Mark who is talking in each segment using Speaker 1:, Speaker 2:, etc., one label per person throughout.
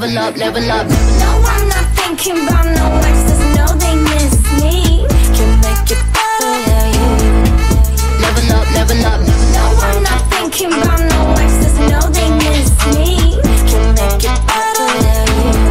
Speaker 1: Level up, level up.
Speaker 2: No, I'm not thinking about no exes, no, they miss me. Can make it better, yeah, yeah.
Speaker 1: Level up, level up.
Speaker 2: No, I'm not thinking about no exes, no, they miss me. Can make it better, yeah,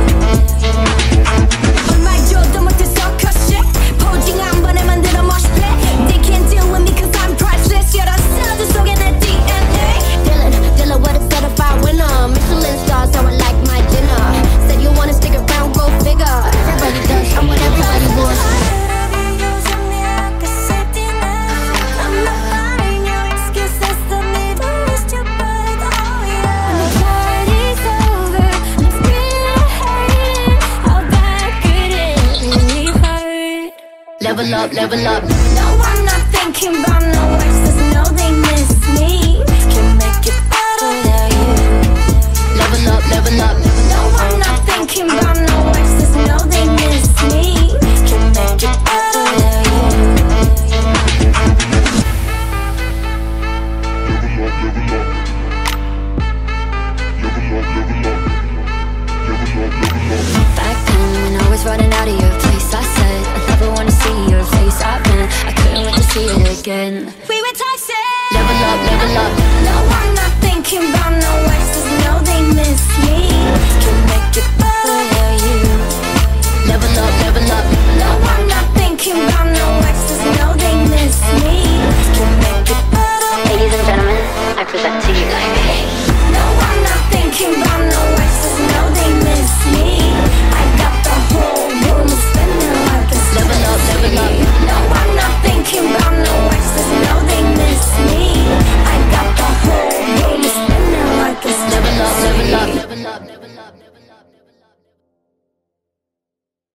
Speaker 2: yeah. 얼마 줘도 못해서 컷shit. 포징 한 번에 만들어 멋있대. They can't deal with me cause I'm priceless. 여러 셀들 속에 내 DNA. Dylan with a certified winner. Michelin stars, how I like my dinner. Said you wanna stick around, go figure. Everybody does, I'm what everybody wants.
Speaker 1: Level up, level up.
Speaker 2: No, I'm not thinking about no exes, no, they miss me. Can make it better, yeah, yeah.
Speaker 1: Level up, level up.
Speaker 2: No, I'm not thinking about no exes, no, they miss me. Can make it better, yeah, yeah. Back then when I was running out of your place, I said I never wanna see your face. I couldn't wait to see it again.